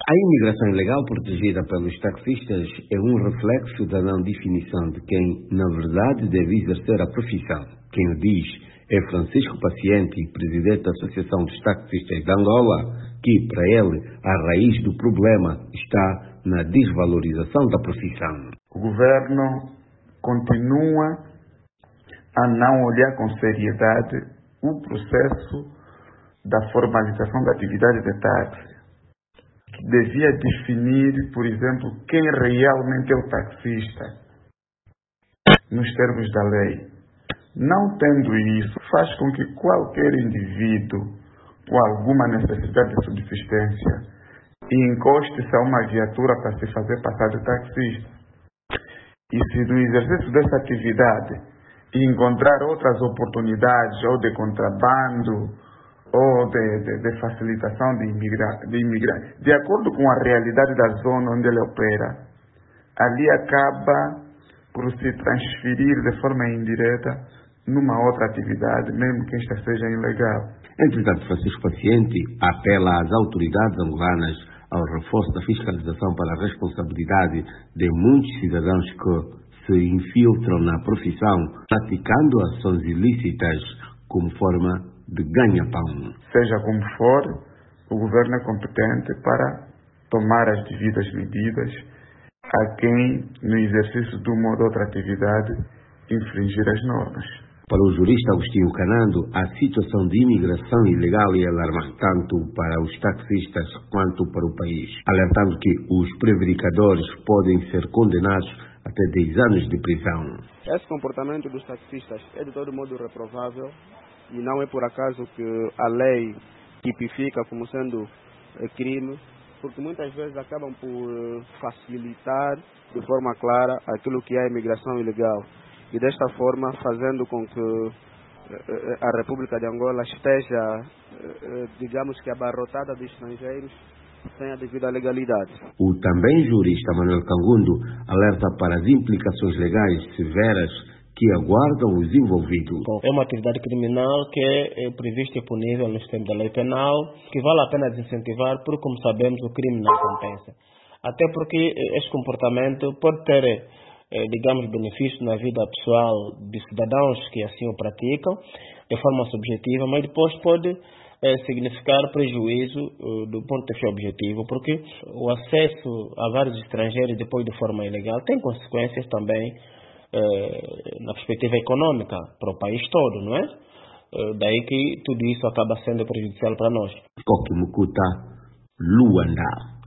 A imigração ilegal protegida pelos taxistas é um reflexo da não definição de quem, na verdade, deve exercer a profissão. Quem o diz é Francisco Paciente, presidente da Associação dos Taxistas de Angola, que, para ele, a raiz do problema está na desvalorização da profissão. O governo continua a não olhar com seriedade o processo da formalização da atividade de táxi, que devia definir, por exemplo, quem realmente é o taxista, nos termos da lei. Não tendo isso, faz com que qualquer indivíduo com alguma necessidade de subsistência encoste-se a uma viatura para se fazer passar de taxista. E se no exercício dessa atividade encontrar outras oportunidades, ou de contrabando, ou de facilitação de imigrantes, de acordo com a realidade da zona onde ele opera, ali acaba por se transferir de forma indireta numa outra atividade, mesmo que esta seja ilegal. Entretanto, Francisco Paciente apela às autoridades angolanas ao reforço da fiscalização para a responsabilidade de muitos cidadãos que se infiltram na profissão, praticando ações ilícitas como forma de ganha-pão. Seja como for, o governo é competente para tomar as devidas medidas a quem, no exercício de uma ou outra atividade, infringir as normas. Para o jurista Agostinho Canando, a situação de imigração ilegal é alarmante tanto para os taxistas quanto para o país, alertando que os prevaricadores podem ser condenados até 10 anos de prisão. Esse comportamento dos taxistas é de todo modo reprovável e não é por acaso que a lei tipifica como sendo crime, porque muitas vezes acabam por facilitar de forma clara aquilo que é a imigração ilegal. E desta forma fazendo com que a República de Angola esteja, digamos que abarrotada de estrangeiros sem a devida legalidade. O também jurista Manuel Cangundo alerta para as implicações legais severas que aguardam os envolvidos. É uma atividade criminal que é prevista e punível no sistema da lei penal, que vale a pena desincentivar, porque, como sabemos, o crime não compensa. Até porque este comportamento pode ter digamos, benefício na vida pessoal de cidadãos que assim o praticam, de forma subjetiva, mas depois pode significar prejuízo do ponto de vista objetivo, porque o acesso a vários estrangeiros depois de forma ilegal tem consequências também na perspectiva econômica para o país todo, não é? Daí que tudo isso acaba sendo prejudicial para nós. Koki Mukuta, Luanda.